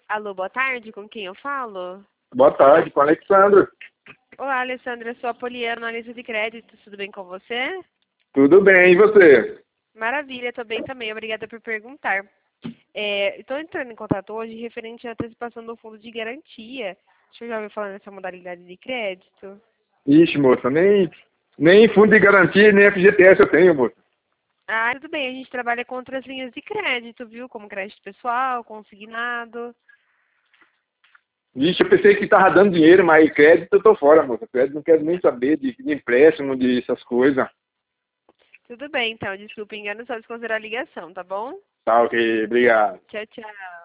Alô, boa tarde, com quem eu falo? Boa tarde, com o Alexandre. Olá, Alessandra, eu sou a Poliana, analista de crédito, tudo bem com você? Tudo bem, e você? Maravilha, tô bem também, obrigada por perguntar. Estou entrando em contato hoje referente à antecipação do fundo de garantia. Você já ouviu falar nessa modalidade de crédito? Ixi, moça, nem fundo de garantia, nem FGTS eu tenho, moça. Ah, tudo bem, a gente trabalha com outras linhas de crédito, viu? Como crédito pessoal, consignado. Ixi, eu pensei que tava dando dinheiro, mas crédito eu tô fora, moça. Crédito não quero nem saber de empréstimo, dessas coisas. Tudo bem, então, desculpe, engano só desconsiderar a ligação, tá bom? Tá, ok, obrigado. Tchau, tchau.